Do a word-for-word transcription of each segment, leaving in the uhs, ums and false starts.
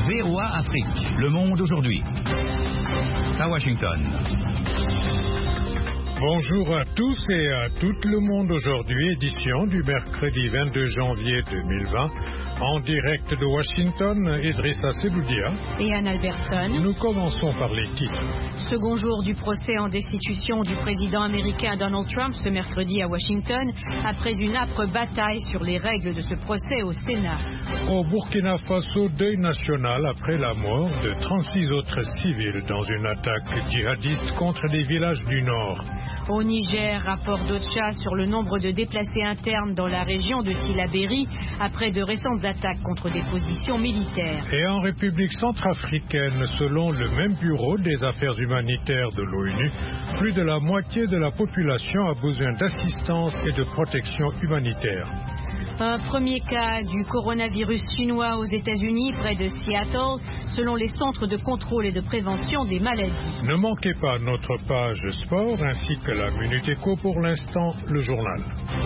V O A Afrique, le monde aujourd'hui. À Washington. Bonjour à tous et à tout le monde aujourd'hui, édition du mercredi vingt-deux janvier deux mille vingt. En direct de Washington, Idrissa Seloudia et Anne Albertson. Nous commençons par les titres. Second jour du procès en destitution du président américain Donald Trump ce mercredi à Washington, après une âpre bataille sur les règles de ce procès au Sénat. Au Burkina Faso, deuil national après la mort de trente-six autres civils dans une attaque djihadiste contre des villages du Nord. Au Niger, rapport d'Ocha sur le nombre de déplacés internes dans la région de Tillabéri après de récentes attaques contre des positions militaires. Et en République centrafricaine, selon le même bureau des affaires humanitaires de l'ONU, plus de la moitié de la population a besoin d'assistance et de protection humanitaire. Un premier cas du coronavirus chinois aux États-Unis, près de Seattle, selon les centres de contrôle et de prévention des maladies. Ne manquez pas notre page sport ainsi que la Minute Éco. Pour l'instant, le journal.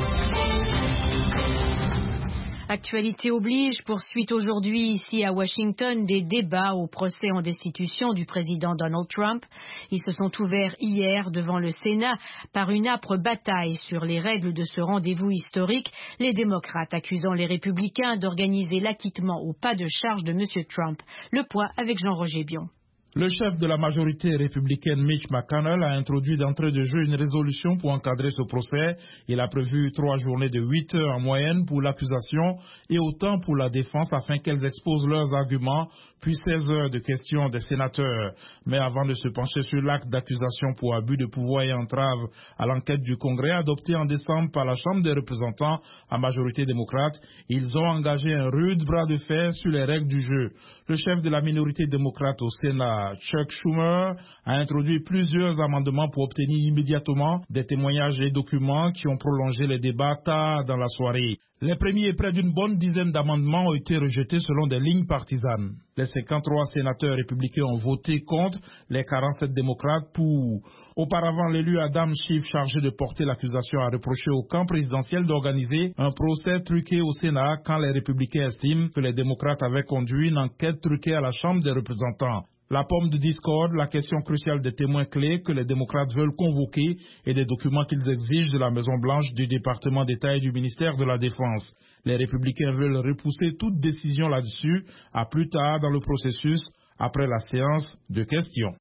Actualité oblige, poursuite aujourd'hui ici à Washington des débats au procès en destitution du président Donald Trump. Ils se sont ouverts hier devant le Sénat par une âpre bataille sur les règles de ce rendez-vous historique, les démocrates accusant les républicains d'organiser l'acquittement au pas de charge de M. Trump. Le point avec Jean-Roger Bion. Le chef de la majorité républicaine Mitch McConnell a introduit d'entrée de jeu une résolution pour encadrer ce procès. Il a prévu trois journées de huit heures en moyenne pour l'accusation et autant pour la défense afin qu'elles exposent leurs arguments, puis seize heures de questions des sénateurs. Mais avant de se pencher sur l'acte d'accusation pour abus de pouvoir et entrave à l'enquête du Congrès adopté en décembre par la Chambre des représentants à majorité démocrate, ils ont engagé un rude bras de fer sur les règles du jeu. Le chef de la minorité démocrate au Sénat, Chuck Schumer, a introduit plusieurs amendements pour obtenir immédiatement des témoignages et documents qui ont prolongé les débats tard dans la soirée. Les premiers, près d'une bonne dizaine d'amendements, ont été rejetés selon des lignes partisanes. Les cinquante-trois sénateurs républicains ont voté contre, les quarante-sept démocrates pour. Auparavant, l'élu Adam Schiff, chargé de porter l'accusation, a reproché au camp présidentiel d'organiser un procès truqué au Sénat quand les républicains estiment que les démocrates avaient conduit une enquête truquée à la Chambre des représentants. La pomme de discorde, la question cruciale des témoins clés que les démocrates veulent convoquer et des documents qu'ils exigent de la Maison-Blanche, du département d'État et du ministère de la Défense. Les républicains veulent repousser toute décision là-dessus à plus tard dans le processus, après la séance de questions.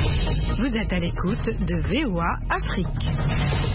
Vous êtes à l'écoute de V O A Afrique.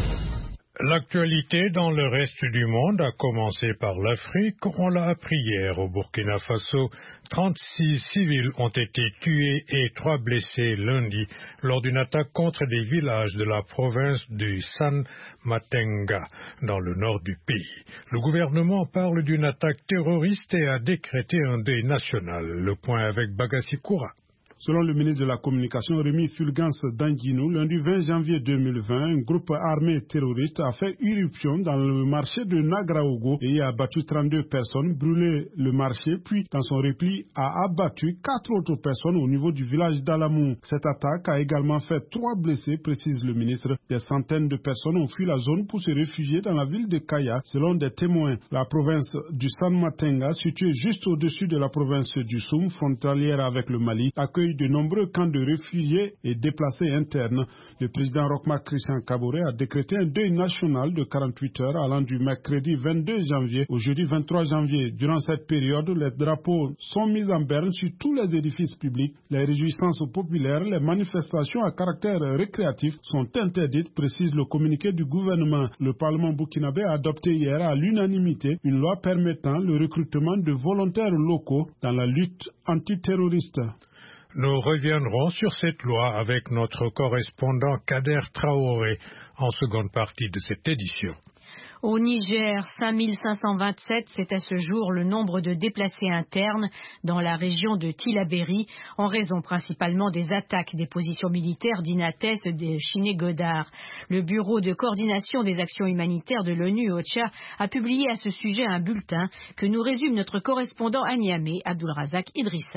L'actualité dans le reste du monde a commencé par l'Afrique. On l'a appris hier au Burkina Faso. trente-six civils ont été tués et trois blessés lundi lors d'une attaque contre des villages de la province du San Matenga, dans le nord du pays. Le gouvernement parle d'une attaque terroriste et a décrété un deuil national. Le point avec Bagassi Koura. Selon le ministre de la Communication, Rémi Fulgence Danguinou, lundi vingt janvier deux mille vingt, un groupe armé terroriste a fait irruption dans le marché de Nagraogo et y a abattu trente-deux personnes, brûlé le marché, puis dans son repli a abattu quatre autres personnes au niveau du village d'Alamou. Cette attaque a également fait trois blessés, précise le ministre. Des centaines de personnes ont fui la zone pour se réfugier dans la ville de Kaya, selon des témoins. La province du San Matenga, située juste au-dessus de la province du Soum, frontalière avec le Mali, accueille de nombreux camps de réfugiés et déplacés internes. Le président Roch-Marc Christian Kaboré a décrété un deuil national de quarante-huit heures allant du mercredi vingt-deux janvier au jeudi vingt-trois janvier. Durant cette période, les drapeaux sont mis en berne sur tous les édifices publics. Les réjouissances populaires, les manifestations à caractère récréatif sont interdites, précise le communiqué du gouvernement. Le Parlement burkinabé a adopté hier à l'unanimité une loi permettant le recrutement de volontaires locaux dans la lutte antiterroriste. Nous reviendrons sur cette loi avec notre correspondant Kader Traoré en seconde partie de cette édition. Au Niger, cinq mille cinq cent vingt-sept, c'est à ce jour le nombre de déplacés internes dans la région de Tillabéri, en raison principalement des attaques des positions militaires d'Inates de Chiné-Godard. Le Bureau de coordination des actions humanitaires de l'ONU, OCHA, a publié à ce sujet un bulletin que nous résume notre correspondant à Niamey, Abdulrazak Idrissa.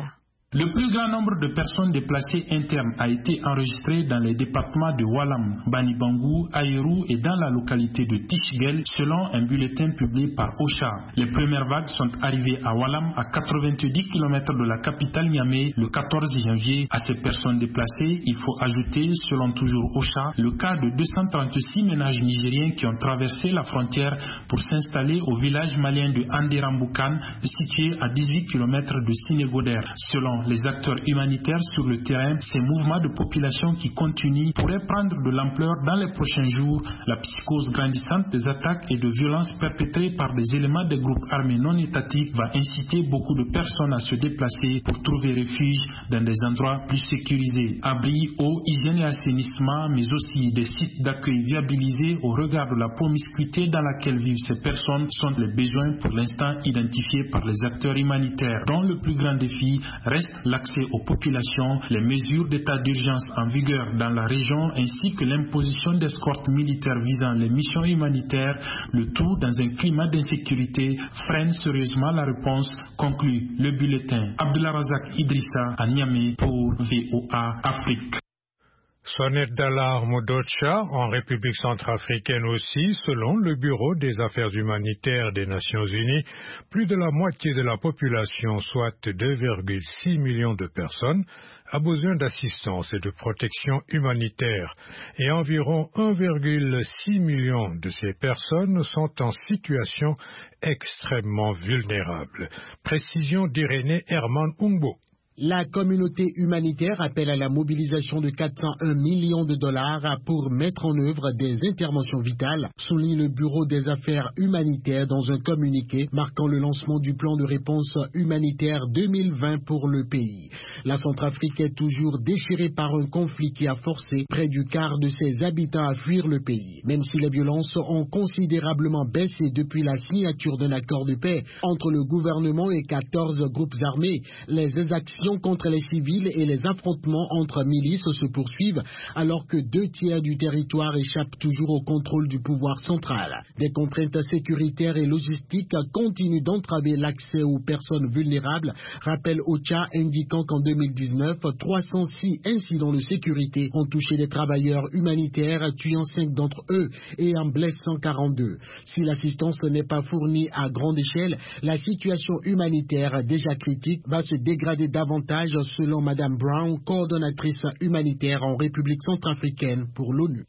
Le plus grand nombre de personnes déplacées internes a été enregistré dans les départements de Walam, Banibangou, Aïrou et dans la localité de Tichiguel, selon un bulletin publié par OCHA. Les premières vagues sont arrivées à Walam, à quatre-vingt-dix kilomètres de la capitale Niamey, le quatorze janvier. À ces personnes déplacées, il faut ajouter, selon toujours OCHA, le cas de deux cent trente-six ménages nigériens qui ont traversé la frontière pour s'installer au village malien de Anderamboukan, situé à dix-huit kilomètres de Sénégodère. Selon les acteurs humanitaires sur le terrain, ces mouvements de population qui continuent pourraient prendre de l'ampleur dans les prochains jours. La psychose grandissante des attaques et de violences perpétrées par des éléments des groupes armés non étatiques va inciter beaucoup de personnes à se déplacer pour trouver refuge dans des endroits plus sécurisés. Abris, eau, hygiène et assainissement, mais aussi des sites d'accueil viabilisés au regard de la promiscuité dans laquelle vivent ces personnes sont les besoins pour l'instant identifiés par les acteurs humanitaires, dont le plus grand défi reste l'accès aux populations, les mesures d'état d'urgence en vigueur dans la région ainsi que l'imposition d'escortes militaires visant les missions humanitaires, le tout dans un climat d'insécurité freine sérieusement la réponse, conclut le bulletin. Abdullah Razak Idrissa à Niamey pour V O A Afrique. Sonnette d'alarme d'Ocha en République centrafricaine aussi, selon le Bureau des affaires humanitaires des Nations Unies, plus de la moitié de la population, soit deux virgule six millions de personnes, a besoin d'assistance et de protection humanitaire et environ un virgule six million de ces personnes sont en situation extrêmement vulnérable. Précision d'Irénée Herman Umbo. La communauté humanitaire appelle à la mobilisation de quatre cent un millions de dollars pour mettre en œuvre des interventions vitales, souligne le Bureau des affaires humanitaires dans un communiqué marquant le lancement du plan de réponse humanitaire deux mille vingt pour le pays. La Centrafrique est toujours déchirée par un conflit qui a forcé près du quart de ses habitants à fuir le pays. Même si les violences ont considérablement baissé depuis la signature d'un accord de paix entre le gouvernement et quatorze groupes armés, les exactions contre les civils et les affrontements entre milices se poursuivent alors que deux tiers du territoire échappent toujours au contrôle du pouvoir central. Des contraintes sécuritaires et logistiques continuent d'entraver l'accès aux personnes vulnérables, rappelle OCHA indiquant qu'en deux mille dix-neuf, trois cent six incidents de sécurité ont touché des travailleurs humanitaires, tuant cinq d'entre eux et en blessant quarante-deux. Si l'assistance n'est pas fournie à grande échelle, la situation humanitaire déjà critique va se dégrader davantage selon Madame Brown, coordonnatrice humanitaire en République centrafricaine pour l'ONU.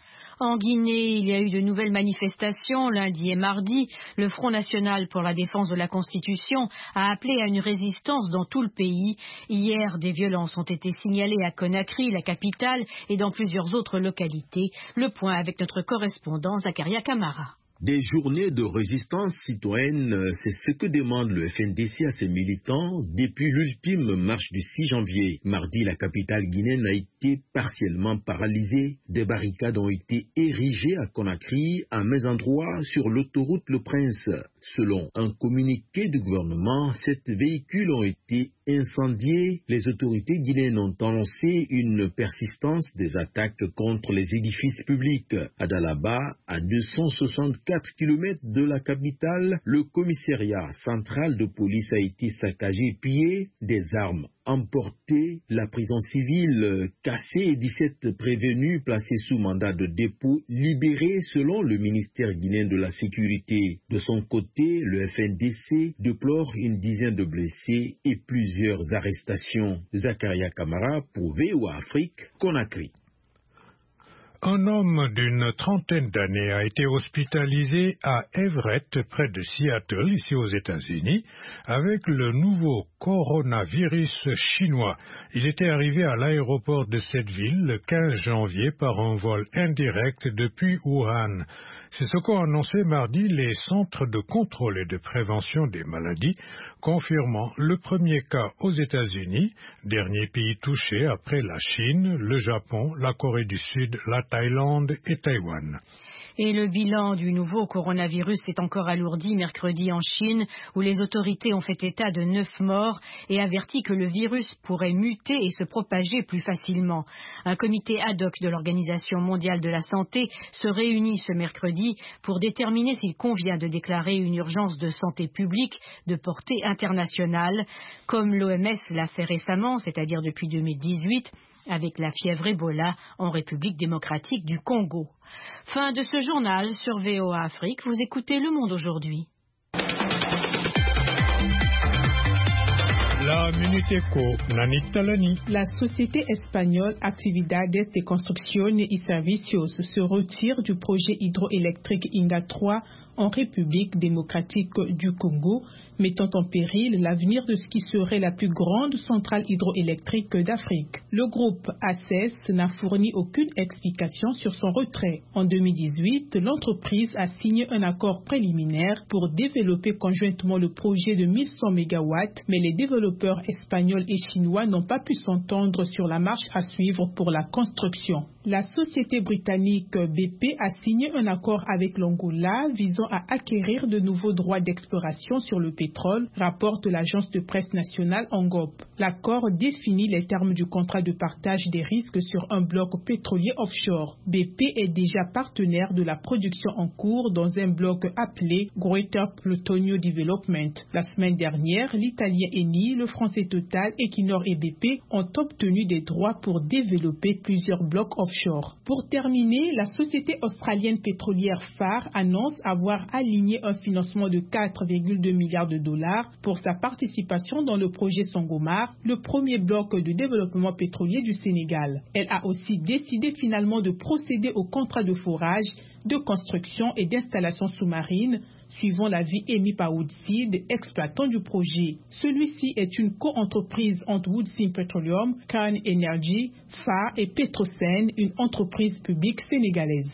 En Guinée, il y a eu de nouvelles manifestations lundi et mardi. Le Front national pour la défense de la Constitution a appelé à une résistance dans tout le pays. Hier, des violences ont été signalées à Conakry, la capitale, et dans plusieurs autres localités. Le point avec notre correspondant Zakaria Kamara. Des journées de résistance citoyenne, c'est ce que demande le F N D C à ses militants depuis l'ultime marche du six janvier. Mardi, la capitale guinéenne a été partiellement paralysée. Des barricades ont été érigées à Conakry, à maints endroits sur l'autoroute Le Prince. Selon un communiqué du gouvernement, sept véhicules ont été incendiés. Les autorités guinéennes ont annoncé une persistance des attaques contre les édifices publics. À Dalaba, à deux cent soixante-quatre kilomètres de la capitale, le commissariat central de police a été saccagé et pillé, des armes emportées, la prison civile cassée et dix-sept prévenus placés sous mandat de dépôt libérés selon le ministère guinéen de la Sécurité. De son côté, le F N D C déplore une dizaine de blessés et plusieurs arrestations. Zakaria Kamara pour V O A Afrique, Conakry. Un homme d'une trentaine d'années a été hospitalisé à Everett, près de Seattle, ici aux États-Unis, avec le nouveau coronavirus chinois. Il était arrivé à l'aéroport de cette ville le quinze janvier par un vol indirect depuis Wuhan. C'est ce qu'ont annoncé mardi les centres de contrôle et de prévention des maladies, confirmant le premier cas aux États-Unis, dernier pays touché après la Chine, le Japon, la Corée du Sud, la Thaïlande et Taïwan. Et le bilan du nouveau coronavirus s'est encore alourdi mercredi en Chine, où les autorités ont fait état de neuf morts et averti que le virus pourrait muter et se propager plus facilement. Un comité ad hoc de l'Organisation mondiale de la santé se réunit ce mercredi pour déterminer s'il convient de déclarer une urgence de santé publique de portée internationale, comme l'O M S l'a fait récemment, c'est-à-dire depuis deux mille dix-huit, avec la fièvre Ebola en République démocratique du Congo. Fin de ce journal sur V O A Afrique. Vous écoutez Le Monde aujourd'hui. La Minute Eco, Nani Talani. La société espagnole Actividades de Construcción y Servicios se retire du projet hydroélectrique Inga trois en République démocratique du Congo, mettant en péril l'avenir de ce qui serait la plus grande centrale hydroélectrique d'Afrique. Le groupe A C E S n'a fourni aucune explication sur son retrait. En deux mille dix-huit, l'entreprise a signé un accord préliminaire pour développer conjointement le projet de mille cent mégawatts, mais les développeurs espagnols et chinois n'ont pas pu s'entendre sur la marche à suivre pour la construction. La société britannique B P a signé un accord avec l'Angola visant à acquérir de nouveaux droits d'exploration sur le pétrole, rapporte l'agence de presse nationale ANGOP. L'accord définit les termes du contrat de partage des risques sur un bloc pétrolier offshore. B P est déjà partenaire de la production en cours dans un bloc appelé Greater Plutonio Development. La semaine dernière, l'italien Eni, le français Total, Equinor et B P ont obtenu des droits pour développer plusieurs blocs offshore. Pour terminer, la société australienne pétrolière F A R annonce avoir aligné un financement de quatre virgule deux milliards de dollars pour sa participation dans le projet Sangomar, le premier bloc de développement pétrolier du Sénégal. Elle a aussi décidé finalement de procéder au contrat de forage, de construction et d'installation sous-marine, suivant l'avis émis par Woodseed, exploitant du projet. Celui-ci est une co-entreprise entre Woodseed Petroleum, Cairn Energy, F A R et Petrosen, une entreprise publique sénégalaise.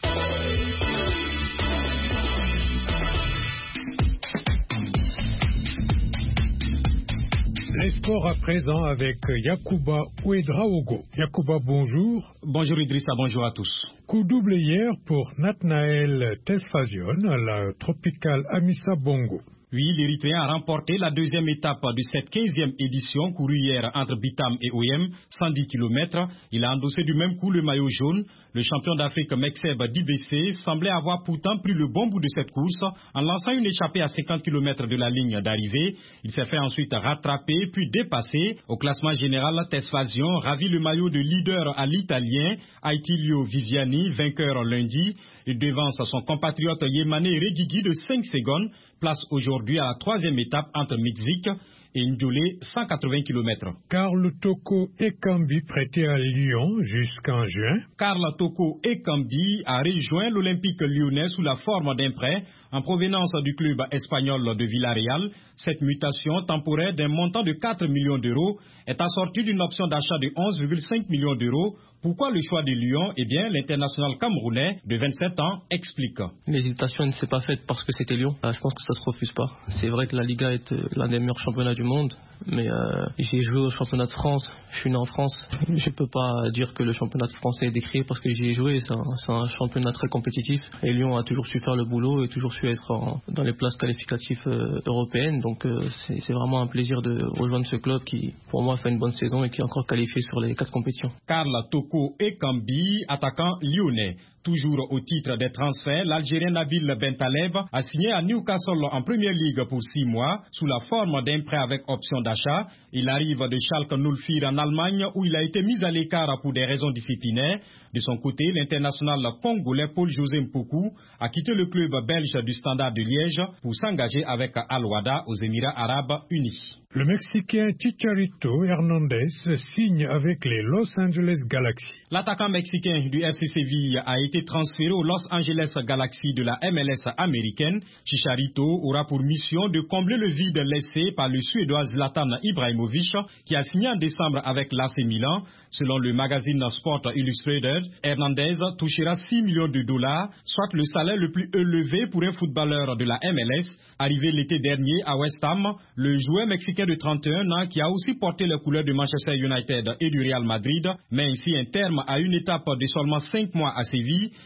Les sports à présent avec Yacouba Ouedraogo. Yacouba, bonjour. Bonjour Idrissa, bonjour à tous. Coup double hier pour Nathanael Tesfazion à la Tropical Amissa Bongo. Oui, l'Érythréen a remporté la deuxième étape de cette quinzième édition courue hier entre Bitam et O M, cent dix kilomètres. Il a endossé du même coup le maillot jaune. Le champion d'Afrique Mekseb Dibessé semblait avoir pourtant pris le bon bout de cette course en lançant une échappée à cinquante kilomètres de la ligne d'arrivée. Il s'est fait ensuite rattraper puis dépasser. Au classement général, Tesfazion ravit le maillot de leader à l'Italien Aitilio Viviani, vainqueur lundi. Il devance son compatriote yémanais Reguigui de cinq secondes. Place aujourd'hui à la troisième étape entre Mexique et Ndjolé, cent quatre-vingts kilomètres. Karl Toko Ekambi prêté à Lyon jusqu'en juin. Karl Toko Ekambi a rejoint l'Olympique lyonnais sous la forme d'un prêt en provenance du club espagnol de Villarreal. Cette mutation temporaire d'un montant de quatre millions d'euros est assortie d'une option d'achat de onze virgule cinq millions d'euros. Pourquoi le choix de Lyon? Eh bien, l'international camerounais de vingt-sept ans explique. L'hésitation ne s'est pas faite parce que c'était Lyon. Euh, je pense que ça se refuse pas. C'est vrai que la Liga est euh, l'un des meilleurs championnats du monde, mais euh, j'ai joué au championnat de France. Je suis né en France. Je peux pas dire que le championnat français est décrié parce que j'y ai joué. C'est un, c'est un championnat très compétitif. Et Lyon a toujours su faire le boulot et toujours su être en, dans les places qualificatives euh, européennes. Donc euh, c'est, c'est vraiment un plaisir de rejoindre ce club qui, pour moi, fait une bonne saison et qui est encore qualifié sur les quatre compétitions. Karl Toko Ekambi, attaquant lyonnais. Toujours au titre des transferts, l'Algérien Nabil Bentaleb a signé à Newcastle en Première Ligue pour six mois sous la forme d'un prêt avec option d'achat. Il arrive de Schalke null vier en Allemagne où il a été mis à l'écart pour des raisons disciplinaires. De son côté, l'international congolais Paul-José Mpoku a quitté le club belge du Standard de Liège pour s'engager avec Al-Wahda aux Émirats Arabes Unis. Le Mexicain Chicharito Hernandez signe avec les Los Angeles Galaxy. L'attaquant mexicain du F C Séville a été transféré au Los Angeles Galaxy de la M L S américaine. Chicharito aura pour mission de combler le vide laissé par le Suédois Zlatan Ibrahimovic qui a signé en décembre avec l'A C Milan. Selon le magazine Sport Illustrated, Hernandez touchera six millions de dollars, soit le salaire le plus élevé pour un footballeur de la M L S. Arrivé l'été dernier à West Ham, le joueur mexicain de trente et un ans qui a aussi porté les couleurs de Manchester United et du Real Madrid met ainsi un terme à une étape de seulement cinq mois à Séville.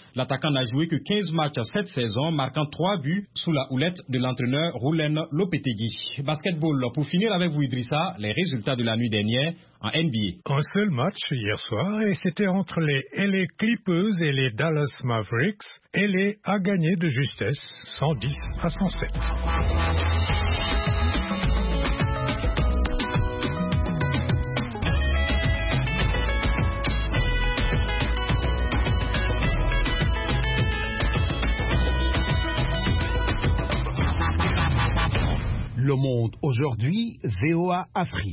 L'attaquant n'a joué que quinze matchs cette saison, marquant trois buts sous la houlette de l'entraîneur Roulen Lopetegui. Basketball, pour finir avec vous Idrissa, les résultats de la nuit dernière en N B A. Un seul match hier soir et c'était entre les L A Clippers et les Dallas Mavericks. L A a gagné de justesse cent dix à cent sept. Le Monde aujourd'hui, V O A Afrique.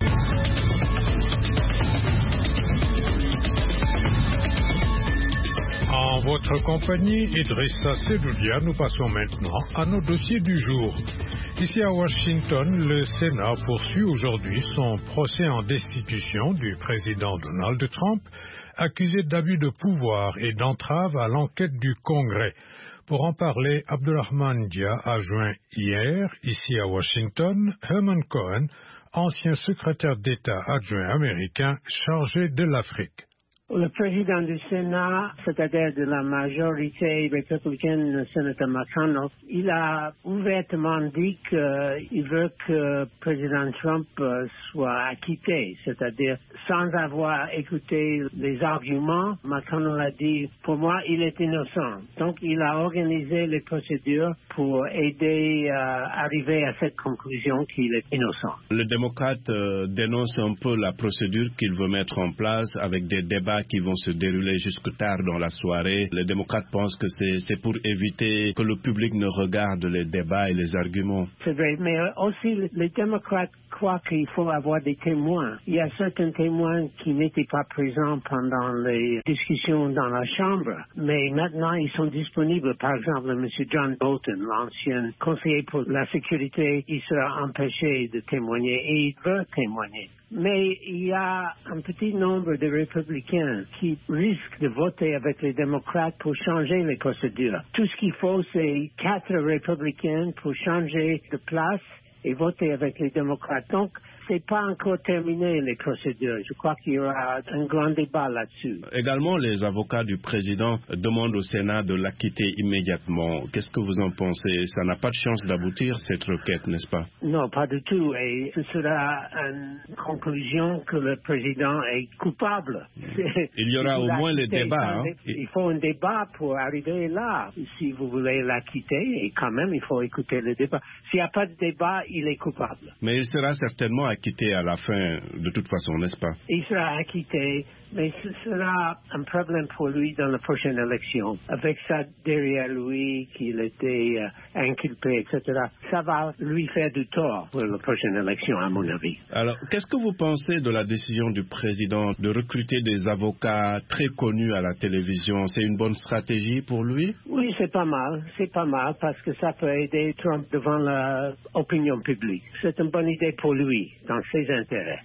En votre compagnie, Idrissa Sedoudia, nous passons maintenant à nos dossiers du jour. Ici à Washington, le Sénat poursuit aujourd'hui son procès en destitution du président Donald Trump, accusé d'abus de pouvoir et d'entrave à l'enquête du Congrès. Pour en parler, Abdulrahman Dia a joint hier, ici à Washington, Herman Cohen, ancien secrétaire d'État adjoint américain chargé de l'Afrique. Le président du Sénat, c'est-à-dire de la majorité républicaine, le sénateur McConnell, il a ouvertement dit qu'il veut que le président Trump soit acquitté, c'est-à-dire sans avoir écouté les arguments. McConnell a dit, pour moi, il est innocent. Donc, il a organisé les procédures pour aider à arriver à cette conclusion qu'il est innocent. Le démocrate euh, dénonce un peu la procédure qu'il veut mettre en place avec des débats qui vont se dérouler jusque tard dans la soirée. Les démocrates pensent que c'est, c'est pour éviter que le public ne regarde les débats et les arguments. C'est vrai, mais aussi les démocrates croient qu'il faut avoir des témoins. Il y a certains témoins qui n'étaient pas présents pendant les discussions dans la Chambre, mais maintenant ils sont disponibles. Par exemple, M. John Bolton, l'ancien conseiller pour la sécurité, il sera empêché de témoigner et il veut témoigner. Mais il y a un petit nombre de républicains qui risquent de voter avec les démocrates pour changer les procédures. Tout ce qu'il faut, c'est quatre républicains pour changer de place et voter avec les démocrates. Donc, c'est pas encore terminé les procédures. Je crois qu'il y aura un grand débat là-dessus. Également, les avocats du président demandent au Sénat de l'acquitter immédiatement. Qu'est-ce que vous en pensez? Ça n'a pas de chance d'aboutir, cette requête, n'est-ce pas? Non, pas du tout. Et ce sera une conclusion que le président est coupable. Il y aura au moins les débats. Hein? Il faut un débat pour arriver là. Si vous voulez l'acquitter, et quand même, il faut écouter le débat. S'il n'y a pas de débat, il est coupable. Mais il sera certainement acquitté à la fin, de toute façon, n'est-ce pas? Il sera acquitté, mais ce sera un problème pour lui dans la prochaine élection. Avec ça derrière lui, qu'il était euh, inculpé, et cetera, ça va lui faire du tort pour la prochaine élection, à mon avis. Alors, qu'est-ce que vous pensez de la décision du président de recruter des avocats très connus à la télévision? C'est une bonne stratégie pour lui? Oui, c'est pas mal. C'est pas mal parce que ça peut aider Trump devant l'opinion publique. C'est une bonne idée pour lui, dans ses intérêts.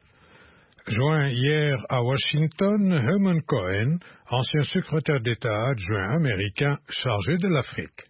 Joint hier à Washington, Herman Cohen, ancien secrétaire d'État adjoint américain chargé de l'Afrique.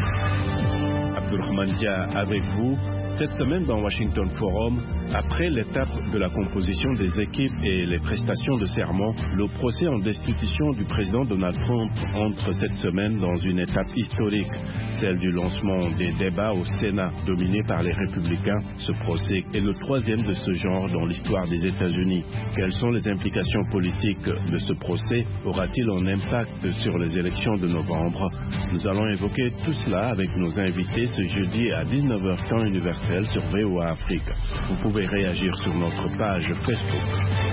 Abdulrahman Dia avec vous. Cette semaine dans Washington Forum, après l'étape de la composition des équipes et les prestations de serment, le procès en destitution du président Donald Trump entre cette semaine dans une étape historique, celle du lancement des débats au Sénat dominé par les républicains. Ce procès est le troisième de ce genre dans l'histoire des États-Unis. Quelles sont les implications politiques de ce procès? Aura-t-il un impact sur les élections de novembre? Nous allons évoquer tout cela avec nos invités ce jeudi à dix-neuf heures temps universel sur V O A Afrique. Vous pouvez réagir sur notre page Facebook.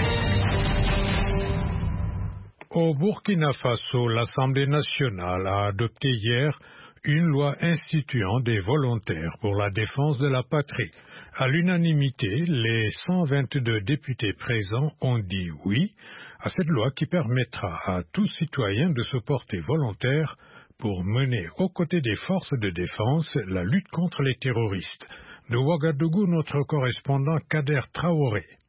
Au Burkina Faso, l'Assemblée nationale a adopté hier une loi instituant des volontaires pour la défense de la patrie. À l'unanimité, les cent vingt-deux députés présents ont dit oui à cette loi qui permettra à tout citoyen de se porter volontaire pour mener aux côtés des forces de défense la lutte contre les terroristes. De Ouagadougou, notre correspondant Kader Traoré.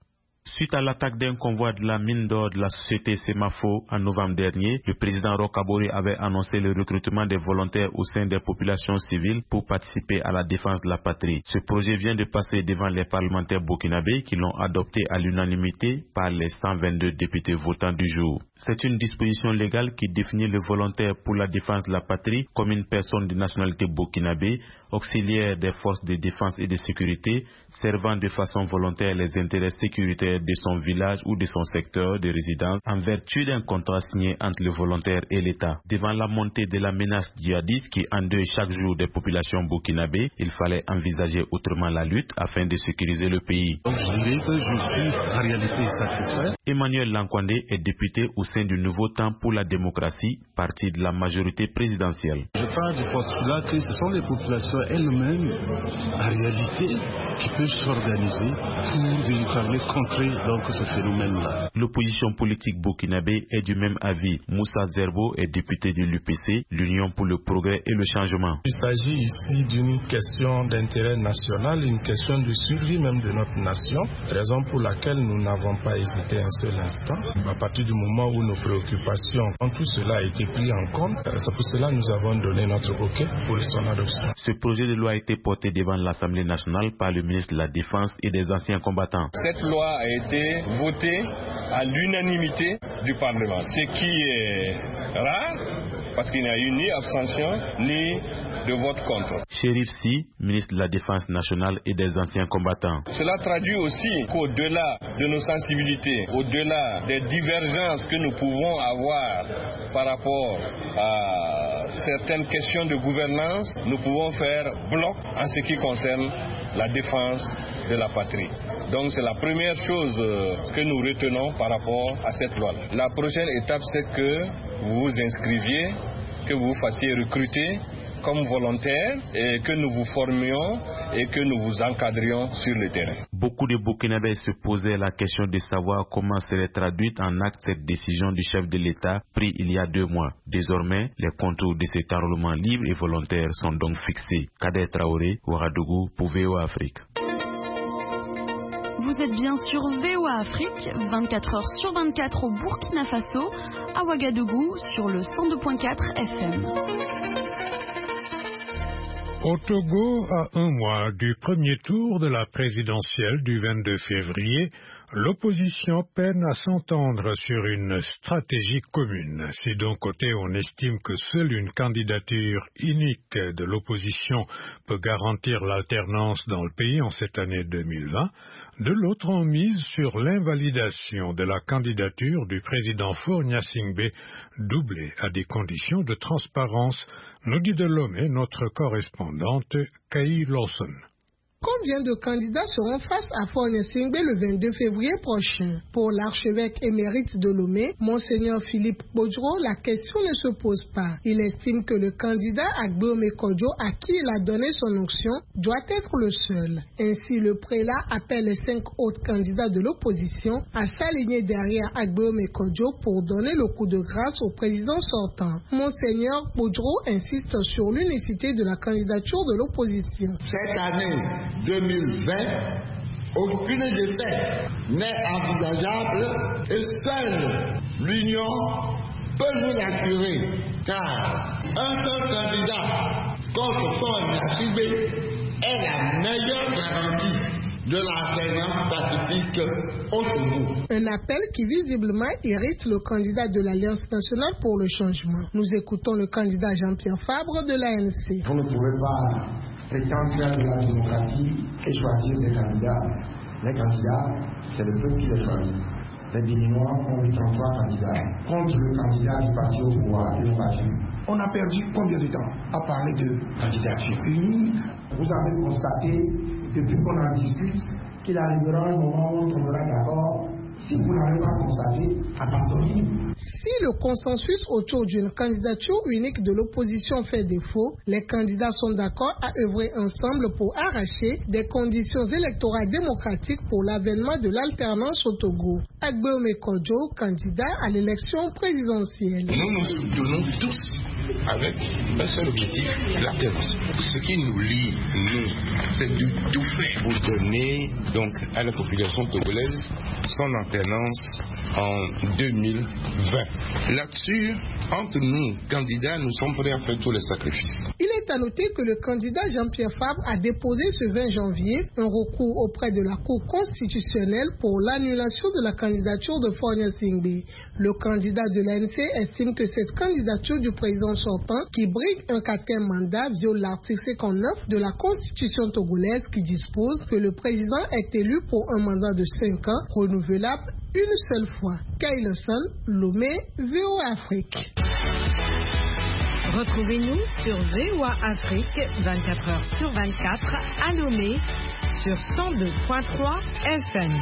Suite à l'attaque d'un convoi de la mine d'or de la société Semafo en novembre dernier, le président Roch Kabore avait annoncé le recrutement des volontaires au sein des populations civiles pour participer à la défense de la patrie. Ce projet vient de passer devant les parlementaires burkinabés qui l'ont adopté à l'unanimité par les cent vingt-deux députés votants du jour. C'est une disposition légale qui définit le volontaire pour la défense de la patrie comme une personne de nationalité burkinabé, auxiliaire des forces de défense et de sécurité, servant de façon volontaire les intérêts sécuritaires de son village ou de son secteur de résidence en vertu d'un contrat signé entre le volontaire et l'État. Devant la montée de la menace djihadiste qui endeuille chaque jour des populations burkinabées, il fallait envisager autrement la lutte afin de sécuriser le pays. Donc je dirais que je suis en réalité satisfait. Emmanuel Lankwandé est député au sein du Nouveau Temps pour la démocratie, parti de la majorité présidentielle. Je parle du postulat que ce sont les populations elles-mêmes, en réalité, qui peuvent s'organiser pour véritablement contrer donc ce phénomène-là. L'opposition politique burkinabé est du même avis. Moussa Zerbo est député de l'U P C, l'Union pour le progrès et le changement. Il s'agit ici d'une question d'intérêt national, une question de survie même de notre nation, raison pour laquelle nous n'avons pas hésité un seul instant. À partir du moment où nos préoccupations, quand tout cela a été pris en compte, c'est pour cela que nous avons donné notre OK pour son adoption. Ce projet de loi a été porté devant l'Assemblée nationale par le ministre de la Défense et des anciens combattants. Cette loi a été votée à l'unanimité du Parlement, ce qui est rare parce qu'il n'y a eu ni abstention ni de vote contre. Chérif Si, ministre de la Défense nationale et des anciens combattants. Cela traduit aussi qu'au-delà de nos sensibilités, au-delà des divergences que nous pouvons avoir par rapport à certaines questions de gouvernance, nous pouvons faire bloc en ce qui concerne la défense de la patrie. Donc c'est la première chose que nous retenons par rapport à cette loi. La prochaine étape, c'est que vous vous inscriviez, que vous vous fassiez recruter comme volontaire et que nous vous formions et que nous vous encadrions sur le terrain. Beaucoup de Burkinabés se posaient la question de savoir comment serait traduite en acte cette décision du chef de l'État prise il y a deux mois. Désormais, les contours de cet enrôlement libre et volontaire sont donc fixés. Kader Traoré, Ouagadougou pour V O A Afrique. Vous êtes bien sur V O A Afrique, vingt-quatre heures sur vingt-quatre au Burkina Faso, à Ouagadougou sur le cent deux virgule quatre F M. Au Togo, à un mois du premier tour de la présidentielle du vingt-deux février, l'opposition peine à s'entendre sur une stratégie commune. Si d'un côté on estime que seule une candidature unique de l'opposition peut garantir l'alternance dans le pays en cette année deux mille vingt, de l'autre on mise sur l'invalidation de la candidature du président Faure Gnassingbé, doublée à des conditions de transparence, nous dit de Lomé notre correspondante Kaï Lawson. Combien de candidats seront face à Faure Gnassingbé le vingt-deux février prochain? Pour l'archevêque émérite de Lomé, Monseigneur Philippe Bodjro, la question ne se pose pas. Il estime que le candidat Agbeome Kodjo, à qui il a donné son onction, doit être le seul. Ainsi, le prélat appelle les cinq autres candidats de l'opposition à s'aligner derrière Agbeome Kodjo pour donner le coup de grâce au président sortant. Monseigneur Bodjro insiste sur l'unicité de la candidature de l'opposition. Cette année deux mille vingt, aucune défaite n'est envisageable et seule l'union peut nous l'assurer, car un seul candidat contre Faure Gnassingbé est la meilleure garantie de l'alternance pacifique au Togo. Un appel qui visiblement irrite le candidat de l'Alliance nationale pour le changement. Nous écoutons le candidat Jean-Pierre Fabre de l'A N C. Vous ne pouvez pas prétendre faire de la démocratie et choisir des candidats. Les candidats, c'est le peuple qui les choisit. Les Béninois ont eu trente-trois candidats contre le candidat du parti au pouvoir et au parti. On a perdu combien de temps à parler de candidature unique? Vous avez constaté, depuis qu'on en discute, qu'il arrivera un moment où on tombera d'accord. Si vous n'avez pas constaté, abandonnez. Si le consensus autour d'une candidature unique de l'opposition fait défaut, les candidats sont d'accord à œuvrer ensemble pour arracher des conditions électorales démocratiques pour l'avènement de l'alternance au Togo. Agbeome Kodjo, candidat à l'élection présidentielle. Nous nous soutenons tous avec un seul objectif, l'alternance. Ce qui nous lie, nous, c'est de tout faire pour donner donc à la population togolaise son alternance en deux mille vingt. Là-dessus, entre nous, candidats, nous sommes prêts à faire tous les sacrifices. Il est à noter que le candidat Jean-Pierre Fabre a déposé ce vingt janvier un recours auprès de la Cour constitutionnelle pour l'annulation de la candidature de Faure Gnassingbé. Le candidat de l'A N C estime que cette candidature du président sortant, qui brigue un quatrième mandat, viole l'article cinquante-neuf de la Constitution togolaise qui dispose que le président est élu pour un mandat de cinq ans, renouvelable une seule fois. Kailosan, Lomé, V O A Afrique. Retrouvez-nous sur V O A Afrique vingt-quatre heures sur vingt-quatre à Lomé sur cent deux point trois F M.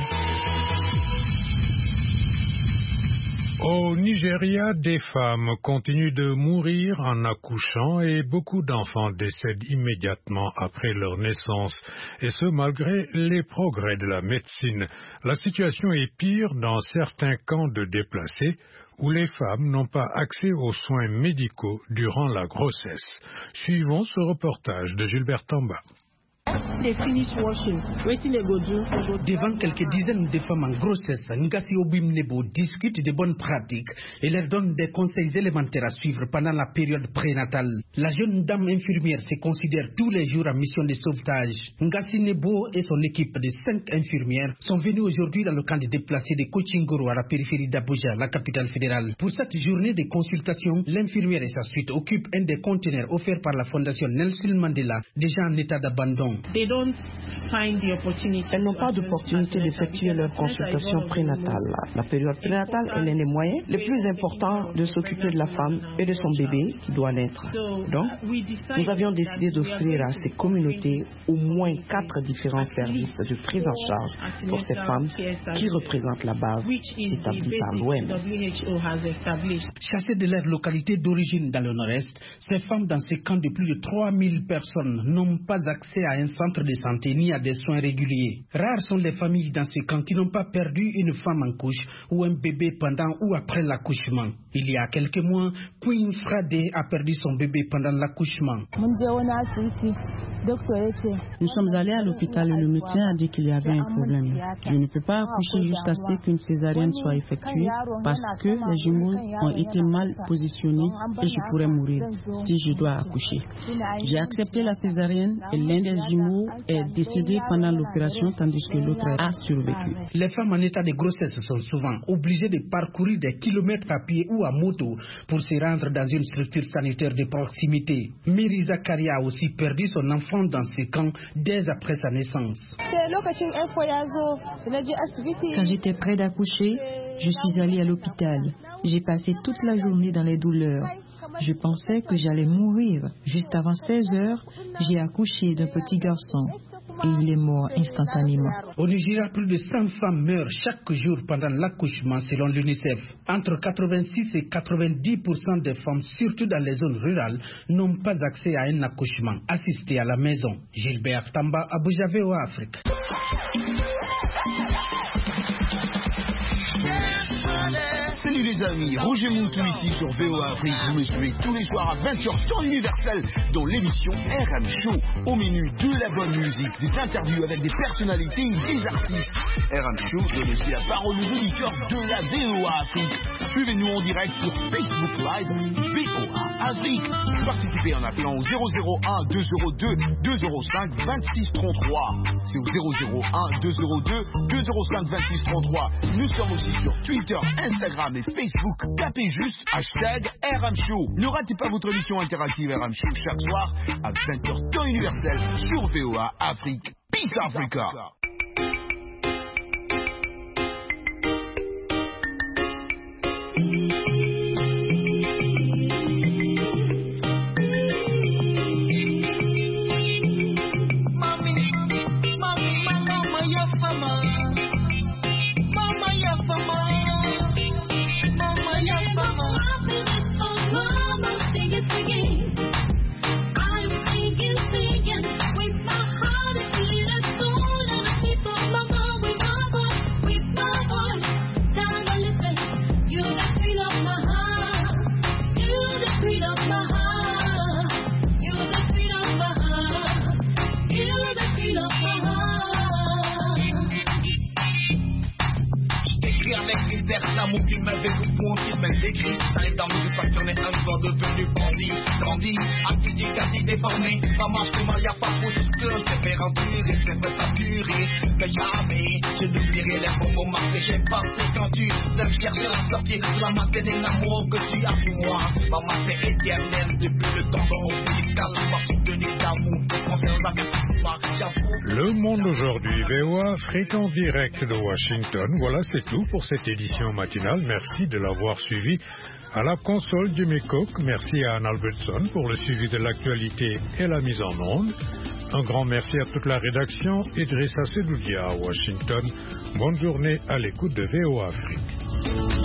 Au Nigeria, des femmes continuent de mourir en accouchant et beaucoup d'enfants décèdent immédiatement après leur naissance, et ce malgré les progrès de la médecine. La situation est pire dans certains camps de déplacés où les femmes n'ont pas accès aux soins médicaux durant la grossesse. Suivons ce reportage de Gilbert Tamba. Devant quelques dizaines de femmes en grossesse, Ngassi Obimnebo discute des bonnes pratiques et leur donne des conseils élémentaires à suivre pendant la période prénatale. La jeune dame infirmière se considère tous les jours en mission de sauvetage. Ngassi Nebo et son équipe de cinq infirmières sont venus aujourd'hui dans le camp de déplacés de Kochingoro à la périphérie d'Abuja, la capitale fédérale. Pour cette journée de consultation, l'infirmière et sa suite occupent un des conteneurs offerts par la fondation Nelson Mandela, déjà en état d'abandon. Elles n'ont pas d'opportunité d'effectuer leur consultation prénatale. La période prénatale est l'un des moyens les plus importants de s'occuper de la femme et de son bébé qui doit naître. Donc, nous avions décidé d'offrir à ces communautés au moins quatre différents services de prise en charge pour ces femmes qui représentent la base établie par l'O M S. Chassées de leur localité d'origine dans le nord-est, ces femmes dans ces camps de plus de trois mille personnes n'ont pas accès à un centre de santé ni à des soins réguliers. Rares sont les familles dans ces camps qui n'ont pas perdu une femme en couche ou un bébé pendant ou après l'accouchement. Il y a quelques mois, Queen Frade a perdu son bébé pendant l'accouchement. Nous sommes allés à l'hôpital et le médecin a dit qu'il y avait un problème. Je ne peux pas accoucher jusqu'à ce qu'une césarienne soit effectuée parce que les jumeaux ont été mal positionnés et je pourrais mourir si je dois accoucher. J'ai accepté la césarienne et l'un des jumeaux est décédé pendant l'opération tandis que l'autre a survécu. Les femmes en état de grossesse sont souvent obligées de parcourir des kilomètres à pied ou à moto pour se rendre dans une structure sanitaire de proximité. Miri Zakaria a aussi perdu son enfant dans ce camp dès après sa naissance. Quand j'étais près d'accoucher, je suis allée à l'hôpital. J'ai passé toute la journée dans les douleurs. Je pensais que j'allais mourir. Juste avant seize heures, j'ai accouché d'un petit garçon et il est mort instantanément. Au Nigeria, plus de cent femmes meurent chaque jour pendant l'accouchement selon l'UNICEF. Entre quatre-vingt-six et quatre-vingt-dix pour cent des femmes, surtout dans les zones rurales, n'ont pas accès à un accouchement assisté à la maison. Gilbert Tamba, Abuja, V O A Afrique. Salut les amis, Roger Moutou ici sur V O A Afrique. Vous me suivez tous les soirs à vingt heures temps universel dans l'émission R M Show. Au menu de la bonne musique, des interviews avec des personnalités et des artistes. R M Show donne aussi la parole aux auditeurs de la V O A Afrique. Suivez-nous en direct sur Facebook Live V O A Afrique. Participez en appelant au zéro zéro un deux zéro deux deux zéro cinq vingt-six trente-trois. C'est au zéro zéro un deux zéro deux deux zéro cinq vingt-six trente-trois. Nous sommes aussi sur Twitter, Instagram et Facebook. Tapez juste hashtag R M Show. Ne ratez pas votre émission interactive R M Show chaque soir à vingt heures temps universel sur V O A Afrique. Peace Africa. I'm singing, singing with my heart is beating so loud. écrit avec critères, l'amour qui m'avait le point, qui m'a décrit. T'arrives dans mes factures, mais un jour devenu bandit. Grandi, activité quasi déformée. Ça marche comment y'a pas pour tout ce que je vais remplir. Et je vais t'appuyer, que jamais je n'oublierai les bonbons marqués. J'ai passé quand tu devais chercher à sortir de la matinée de l'amour que tu as pour moi. Ma main c'est éternelle depuis le temps ombilical. Ma soutenue d'amour, Le Monde aujourd'hui, V O A Afrique en direct de Washington. Voilà, c'est tout pour cette édition matinale. Merci de l'avoir suivi. À la console, Jimmy Cook. Merci à Anne Albertson pour le suivi de l'actualité et la mise en onde. Un grand merci à toute la rédaction. Idrissa Sedoudia à Washington. Bonne journée à l'écoute de V O A Afrique.